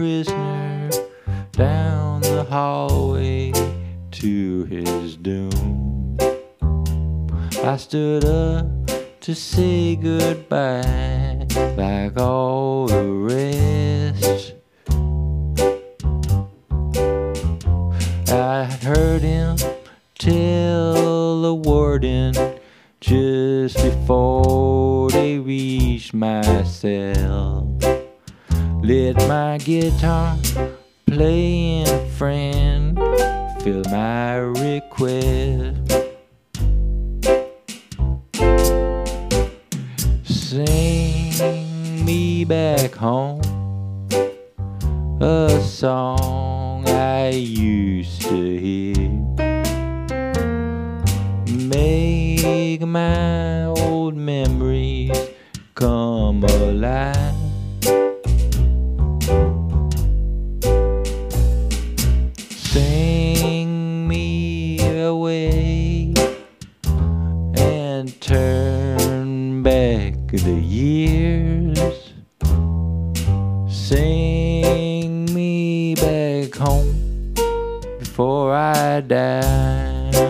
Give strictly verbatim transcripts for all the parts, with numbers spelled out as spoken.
prisoner down the hallway to his doom. I stood up to say goodbye like all the rest. I heard him tell the warden just bore they reached my cell, let my guitar playing friend fill my request. Sing me back home, a song I used to hear. Make my old memories come alive. Sing me away and turn back the years. Sing me back home before I die.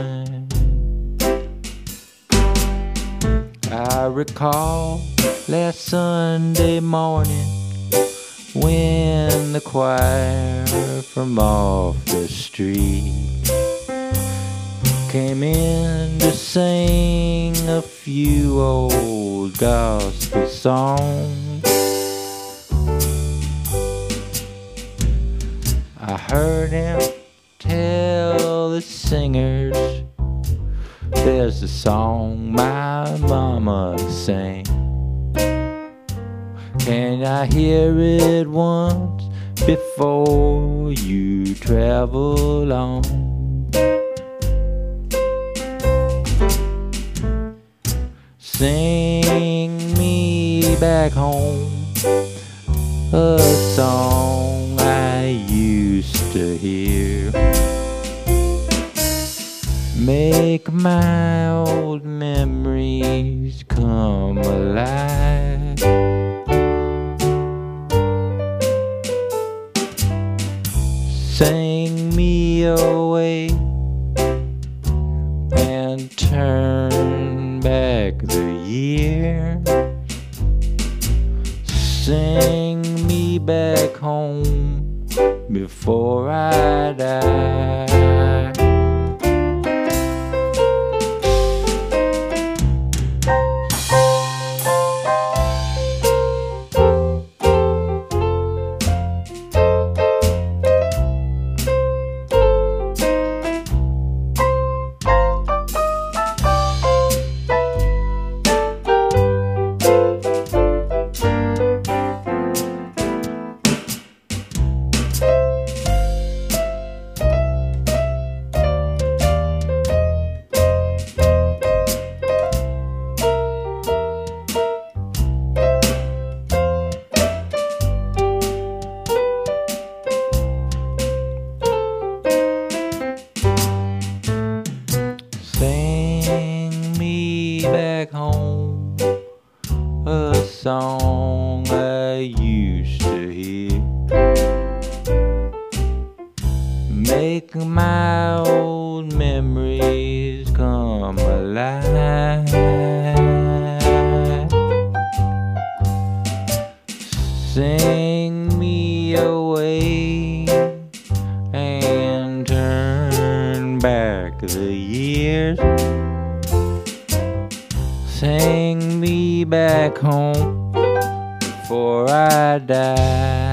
I recall last Sunday morning when the choir from off the street came in to sing a few old gospel songs. I heard him tell the singers, there's a song my mama sang. Can I hear it once before you travel on? Sing me back home, a song I used to hear. Make my old memories come alive. Sing me away and turn back the year. Sing me back home before I die. Sing me back home, a song I used to hear. Make my old memories come alive. Sing me away and turn back the years. Sing me back home before I die.